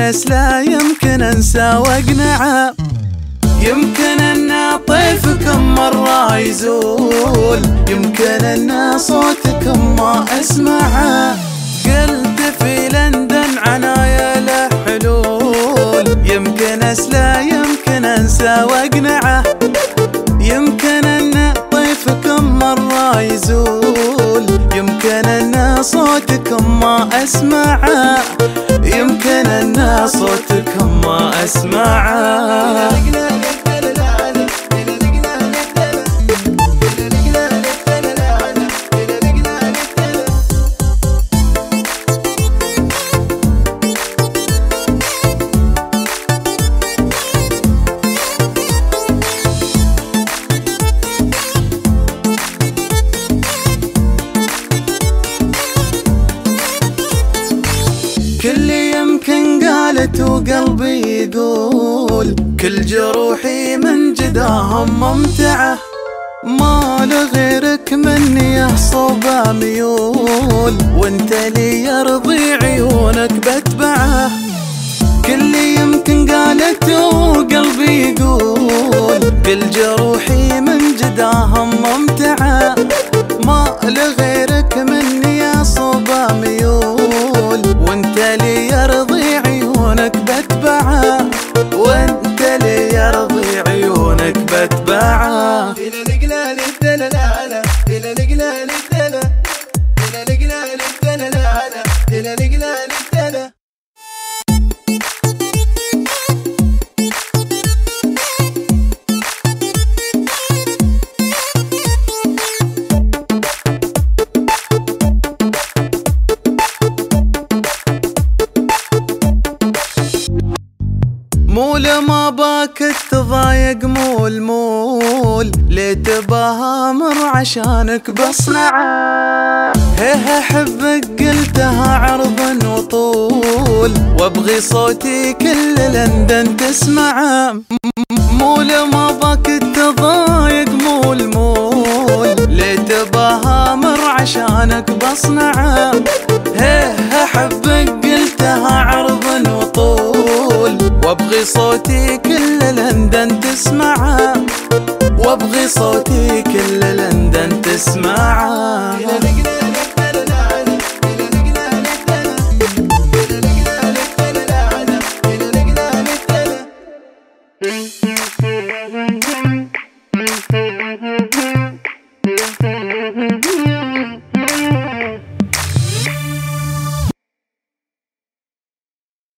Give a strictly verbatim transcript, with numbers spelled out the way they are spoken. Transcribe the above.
كنس لا يمكن انسى واقنعه. يمكن ان طيفكم مرة يزول، يمكن ان صوتكم ما اسمعه. قلت في لندن عنايا له حلول، يمكن لا يمكن انسى واقنعه. يمكن ان طيفكم مرة يزول، يمكن ان صوتكم ما اسمعه، يمكن ان صوتكم ما اسمعه. كل يمكن قالت وقلبي يقول، كل جروحي من جداهم ممتعة. ما لغيرك مني يحصب ميول، وانت لي يرضي عيونك بتبعه. كل يمكن قالت وقلبي يقول، كل جروحي من جداهم ممتعة. ما لغيرك مني يحصب ميول، وانت لي يرضي عيونك بتبعه، وانت لي يرضي عيونك بتبعه. مول ما باك تضايق، مول مول ليه تبهامر عشانك بصنعه. هيه احبك قلتها عرض وطول، وابغي صوتي كل لندن تسمعه. مول ما باك تضايق، مول مول ليه تبهامر عشانك بصنعه. هيه احبك قلتها عرض وطول، وابغي صوتي كل لندن تسمعه، وابغي صوتي كل لندن تسمعه.